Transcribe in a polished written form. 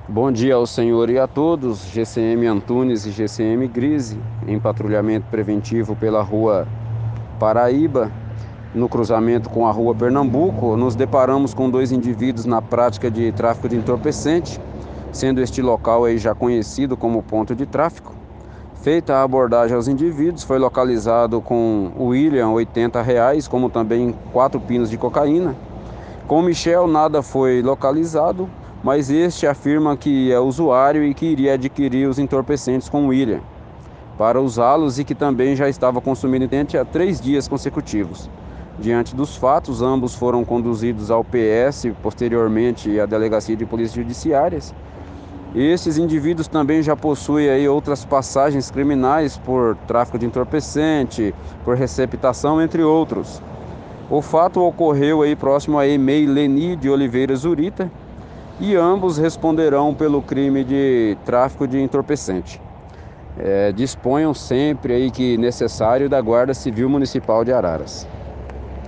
Bom dia ao senhor e a todos. GCM Antunes e GCM Grise, em patrulhamento preventivo pela rua Paraíba, no cruzamento com a rua Pernambuco, nos deparamos com dois indivíduos na prática de tráfico de entorpecente, sendo este local aí já conhecido como ponto de tráfico. Feita a abordagem aos indivíduos, foi localizado com o William, R$ 80, como também 4 pinos de cocaína. Com Michel nada foi localizado, mas este afirma que é usuário e que iria adquirir os entorpecentes com William para usá-los e que também já estava consumindo há 3 dias consecutivos. Diante dos fatos, ambos foram conduzidos ao PS, posteriormente à Delegacia de Polícia Judiciárias. Estes indivíduos também já possuem aí outras passagens criminais por tráfico de entorpecente, por receptação, entre outros. O fato ocorreu aí próximo a EMEI Leni de Oliveira Zurita e ambos responderão pelo crime de tráfico de entorpecente. Disponham sempre aí que necessário da Guarda Civil Municipal de Araras.